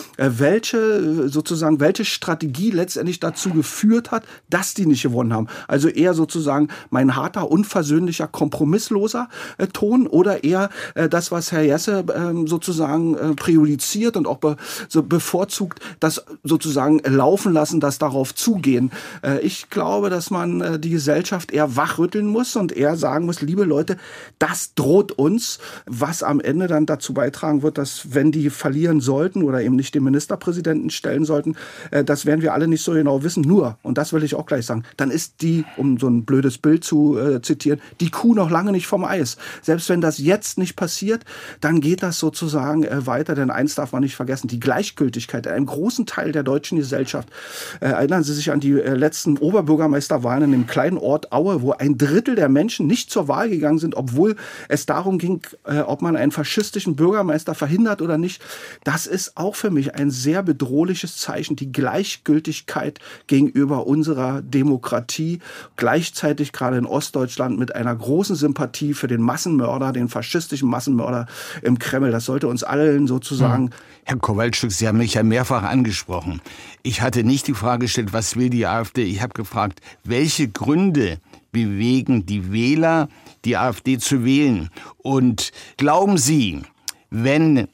welche Strategie letztendlich dazu geführt hat, dass die nicht gewonnen haben. Also eher sozusagen mein harter unversöhnlicher, kompromissloser Ton oder eher das, was Herr Jesse sozusagen priorisiert und auch bevorzugt, das sozusagen laufen lassen, das darauf zugehen. Ich glaube, dass man die Gesellschaft eher wachrütteln muss und eher sagen muss, liebe Leute, das droht uns, was am Ende dann dazu beitragen wird, dass wenn die verlieren sollten oder eben nicht den Ministerpräsidenten stellen sollten, das werden wir alle nicht so genau wissen. Nur, und das will ich auch gleich sagen, dann ist die, um so ein blödes Bild zu zitieren, die Kuh noch lange nicht vom Eis. Selbst wenn das jetzt nicht passiert, dann geht das sozusagen weiter, denn eins darf man nicht vergessen, die Gleichgültigkeit in einem großen Teil der deutschen Gesellschaft. Erinnern Sie sich an die letzten Oberbürgermeisterwahlen in dem kleinen Ort Aue, wo 1/3 der Menschen nicht zur Wahl gegangen sind, obwohl es darum ging, ob man einen faschistischen Bürgermeister verhindert oder nicht. Das ist auch für mich ein sehr bedrohliches Zeichen, die Gleichgültigkeit gegenüber unserer Demokratie, gleichzeitig gerade in Ostdeutschland mit einer großen Sympathie für den Massenmörder, den faschistischen Massenmörder im Kreml. Das sollte uns allen sozusagen... Herr Kowalczuk, Sie haben mich ja mehrfach angesprochen. Ich hatte nicht die Frage gestellt, was will die AfD? Ich habe gefragt, welche Gründe bewegen die Wähler, die AfD zu wählen? Und glauben Sie, wenn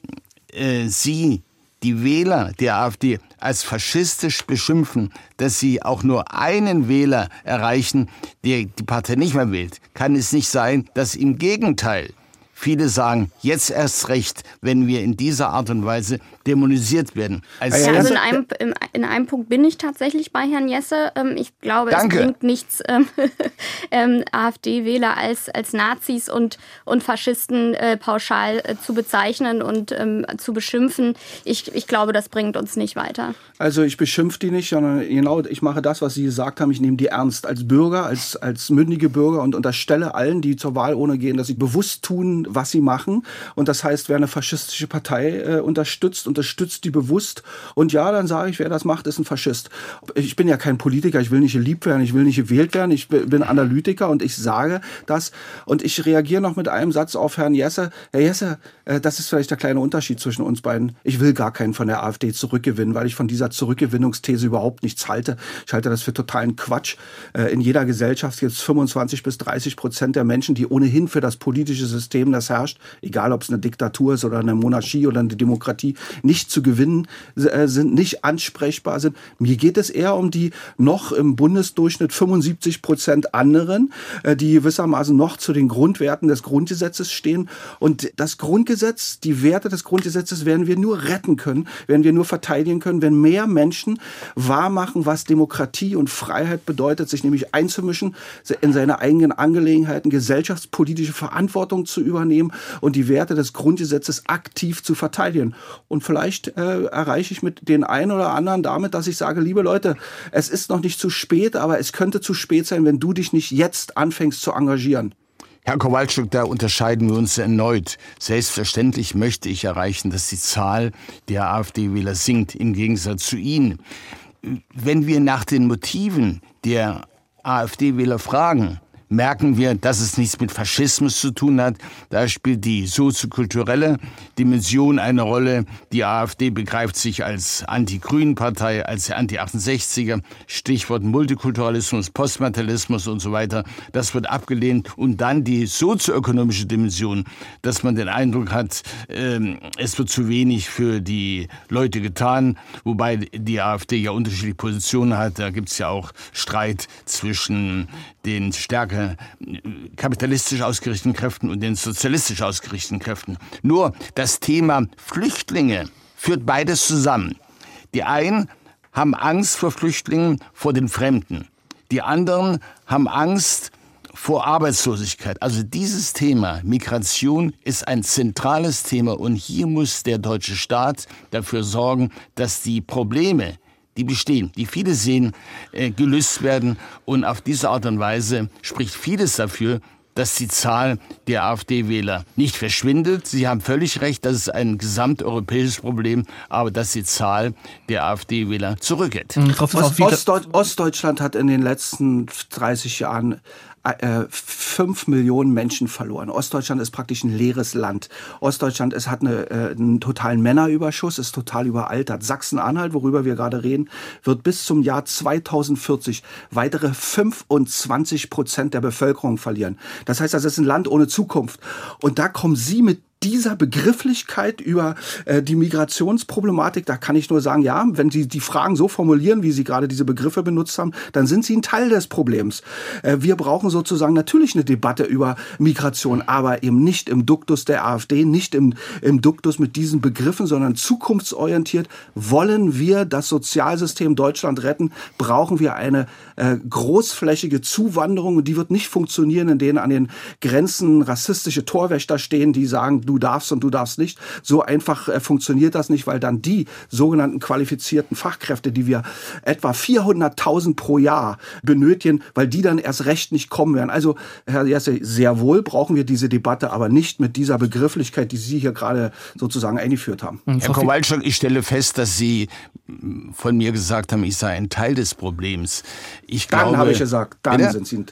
Sie die Wähler der AfD als faschistisch beschimpfen, dass sie auch nur einen Wähler erreichen, der die Partei nicht mehr wählt, kann es nicht sein, dass im Gegenteil viele sagen, jetzt erst recht, wenn wir in dieser Art und Weise dämonisiert werden. Also in einem Punkt bin ich tatsächlich bei Herrn Jesse. Ich glaube, es bringt nichts, AfD-Wähler als Nazis und Faschisten pauschal zu bezeichnen und zu beschimpfen. Ich glaube, das bringt uns nicht weiter. Also ich beschimpfe die nicht, sondern genau, ich mache das, was Sie gesagt haben. Ich nehme die ernst als Bürger, als mündige Bürger und unterstelle allen, die zur Wahlurne gehen, dass sie bewusst tun, was sie machen. Und das heißt, wer eine faschistische Partei unterstützt die bewusst. Und ja, dann sage ich, wer das macht, ist ein Faschist. Ich bin ja kein Politiker, ich will nicht geliebt werden, ich will nicht gewählt werden, ich bin Analytiker und ich sage das. Und ich reagiere noch mit einem Satz auf Herrn Jesse. Herr Jesse, das ist vielleicht der kleine Unterschied zwischen uns beiden. Ich will gar keinen von der AfD zurückgewinnen, weil ich von dieser Zurückgewinnungsthese überhaupt nichts halte. Ich halte das für totalen Quatsch. In jeder Gesellschaft gibt es 25-30% der Menschen, die ohnehin für das politische System, das herrscht, egal ob es eine Diktatur ist oder eine Monarchie oder eine Demokratie, nicht zu gewinnen sind, nicht ansprechbar sind. Mir geht es eher um die noch im Bundesdurchschnitt 75% anderen, die gewissermaßen noch zu den Grundwerten des Grundgesetzes stehen. Und das Grundgesetz, die Werte des Grundgesetzes werden wir nur retten können, werden wir nur verteidigen können, wenn mehr Menschen wahrmachen, was Demokratie und Freiheit bedeutet, sich nämlich einzumischen, in seine eigenen Angelegenheiten, gesellschaftspolitische Verantwortung zu übernehmen und die Werte des Grundgesetzes aktiv zu verteidigen. Und vielleicht erreiche ich mit den einen oder anderen damit, dass ich sage, liebe Leute, es ist noch nicht zu spät, aber es könnte zu spät sein, wenn du dich nicht jetzt anfängst zu engagieren. Herr Kowalczuk, da unterscheiden wir uns erneut. Selbstverständlich möchte ich erreichen, dass die Zahl der AfD-Wähler sinkt, im Gegensatz zu Ihnen. Wenn wir nach den Motiven der AfD-Wähler fragen, merken wir, dass es nichts mit Faschismus zu tun hat. Da spielt die soziokulturelle Dimension eine Rolle. Die AfD begreift sich als Anti-Grünen-Partei, als Anti-68er. Stichwort Multikulturalismus, Postmaterialismus und so weiter. Das wird abgelehnt. Und dann die sozioökonomische Dimension, dass man den Eindruck hat, es wird zu wenig für die Leute getan. Wobei die AfD ja unterschiedliche Positionen hat. Da gibt es ja auch Streit zwischen den stärker kapitalistisch ausgerichteten Kräften und den sozialistisch ausgerichteten Kräften. Nur das Thema Flüchtlinge führt beides zusammen. Die einen haben Angst vor Flüchtlingen, vor den Fremden. Die anderen haben Angst vor Arbeitslosigkeit. Also dieses Thema Migration ist ein zentrales Thema und hier muss der deutsche Staat dafür sorgen, dass die Probleme, die bestehen, die viele sehen, gelöst werden. Und auf diese Art und Weise spricht vieles dafür, dass die Zahl der AfD-Wähler nicht verschwindet. Sie haben völlig recht, das ist ein gesamteuropäisches Problem, aber dass die Zahl der AfD-Wähler zurückgeht. Ostdeutschland hat in den letzten 30 Jahren 5 Millionen Menschen verloren. Ostdeutschland ist praktisch ein leeres Land. Ostdeutschland hat einen totalen Männerüberschuss, ist total überaltert. Sachsen-Anhalt, worüber wir gerade reden, wird bis zum Jahr 2040 weitere 25% der Bevölkerung verlieren. Das heißt, das ist ein Land ohne Zukunft. Und da kommen Sie mit dieser Begrifflichkeit über die Migrationsproblematik, da kann ich nur sagen, ja, wenn Sie die Fragen so formulieren, wie Sie gerade diese Begriffe benutzt haben, dann sind Sie ein Teil des Problems. Wir brauchen sozusagen natürlich eine Debatte über Migration, aber eben nicht im Duktus der AfD, nicht im Duktus mit diesen Begriffen, sondern zukunftsorientiert. Wollen wir das Sozialsystem Deutschland retten, brauchen wir eine großflächige Zuwanderung und die wird nicht funktionieren, in denen an den Grenzen rassistische Torwächter stehen, die sagen, du darfst und du darfst nicht. So einfach funktioniert das nicht, weil dann die sogenannten qualifizierten Fachkräfte, die wir etwa 400.000 pro Jahr benötigen, weil die dann erst recht nicht kommen werden. Also, Herr Jesse, sehr wohl brauchen wir diese Debatte, aber nicht mit dieser Begrifflichkeit, die Sie hier gerade sozusagen eingeführt haben. Herr Kowalczyk, ich stelle fest, dass Sie von mir gesagt haben, ich sei ein Teil des Problems. Dann habe ich gesagt, sind Sie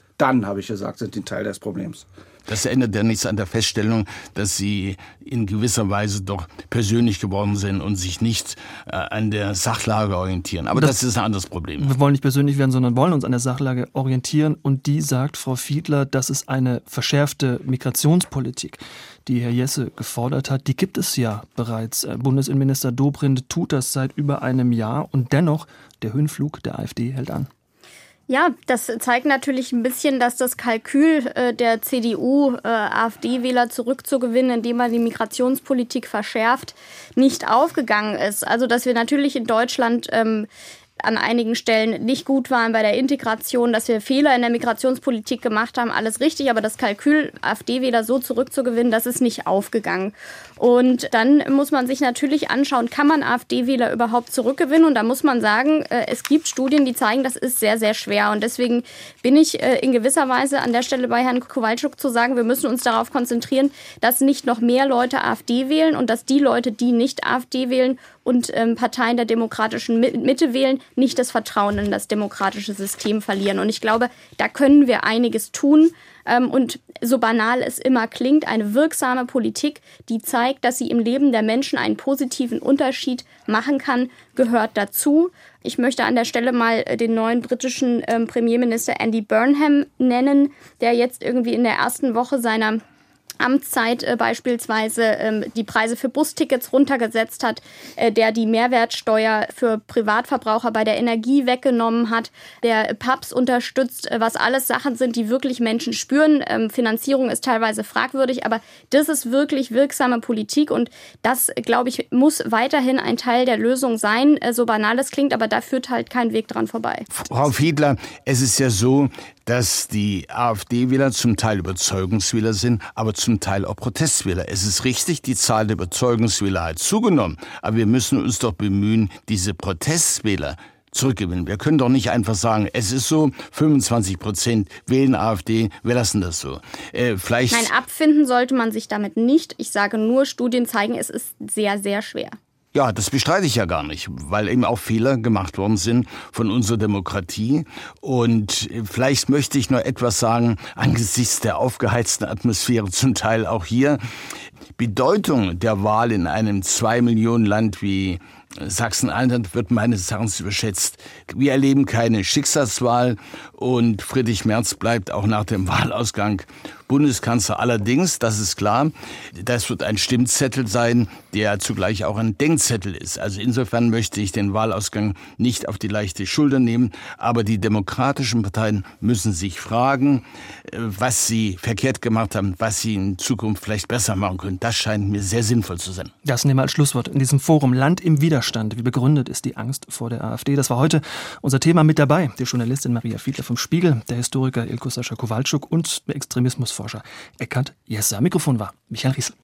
ein Teil des Problems. Das ändert ja nichts an der Feststellung, dass Sie in gewisser Weise doch persönlich geworden sind und sich nicht an der Sachlage orientieren. Aber das ist ein anderes Problem. Wir wollen nicht persönlich werden, sondern wollen uns an der Sachlage orientieren. Und die sagt Frau Fiedler, das ist eine verschärfte Migrationspolitik, die Herr Jesse gefordert hat. Die gibt es ja bereits. Bundesinnenminister Dobrindt tut das seit über einem Jahr. Und dennoch, der Höhenflug der AfD hält an. Ja, das zeigt natürlich ein bisschen, dass das Kalkül der CDU, AfD-Wähler zurückzugewinnen, indem man die Migrationspolitik verschärft, nicht aufgegangen ist. Also, dass wir natürlich in Deutschland an einigen Stellen nicht gut waren bei der Integration, dass wir Fehler in der Migrationspolitik gemacht haben, alles richtig, aber das Kalkül, AfD-Wähler so zurückzugewinnen, das ist nicht aufgegangen. Und dann muss man sich natürlich anschauen, kann man AfD-Wähler überhaupt zurückgewinnen? Und da muss man sagen, es gibt Studien, die zeigen, das ist sehr, sehr schwer. Und deswegen bin ich in gewisser Weise an der Stelle bei Herrn Kowalczyk zu sagen, wir müssen uns darauf konzentrieren, dass nicht noch mehr Leute AfD wählen und dass die Leute, die nicht AfD wählen und Parteien der demokratischen Mitte wählen, nicht das Vertrauen in das demokratische System verlieren. Und ich glaube, da können wir einiges tun. Und so banal es immer klingt, eine wirksame Politik, die zeigt, dass sie im Leben der Menschen einen positiven Unterschied machen kann, gehört dazu. Ich möchte an der Stelle mal den neuen britischen Premierminister Andy Burnham nennen, der jetzt irgendwie in der ersten Woche seiner Amtszeit beispielsweise die Preise für Bustickets runtergesetzt hat, der die Mehrwertsteuer für Privatverbraucher bei der Energie weggenommen hat, der Pubs unterstützt, was alles Sachen sind, die wirklich Menschen spüren. Finanzierung ist teilweise fragwürdig, aber das ist wirklich wirksame Politik und das, glaube ich, muss weiterhin ein Teil der Lösung sein. So banal es klingt, aber da führt halt kein Weg dran vorbei. Frau Fiedler, es ist ja so, dass die AfD-Wähler zum Teil Überzeugungswähler sind, aber zum Teil auch Protestwähler. Es ist richtig, die Zahl der Überzeugungswähler hat zugenommen, aber wir müssen uns doch bemühen, diese Protestwähler zurückgewinnen. Wir können doch nicht einfach sagen, es ist so, 25% wählen AfD, wir lassen das so. Nein, abfinden sollte man sich damit nicht. Ich sage nur, Studien zeigen, es ist sehr, sehr schwer. Ja, das bestreite ich ja gar nicht, weil eben auch Fehler gemacht worden sind von unserer Demokratie. Und vielleicht möchte ich noch etwas sagen, angesichts der aufgeheizten Atmosphäre zum Teil auch hier. Bedeutung der Wahl in einem 2-Millionen-Land wie Sachsen-Anhalt wird meines Erachtens überschätzt. Wir erleben keine Schicksalswahl und Friedrich Merz bleibt auch nach dem Wahlausgang Bundeskanzler. Allerdings, das ist klar, das wird ein Stimmzettel sein, der zugleich auch ein Denkzettel ist. Also insofern möchte ich den Wahlausgang nicht auf die leichte Schulter nehmen, aber die demokratischen Parteien müssen sich fragen, was sie verkehrt gemacht haben, was sie in Zukunft vielleicht besser machen können. Das scheint mir sehr sinnvoll zu sein. Das nehmen wir als Schlusswort in diesem Forum Land im Widerstand. Wie begründet ist die Angst vor der AfD? Das war heute unser Thema. Mit dabei die Journalistin Maria Fiedler vom Spiegel, der Historiker Ilko Sascha Kowalczuk und der Extremismusforscher Eckhard Jesser. Am Mikrofon war Michael Riesel.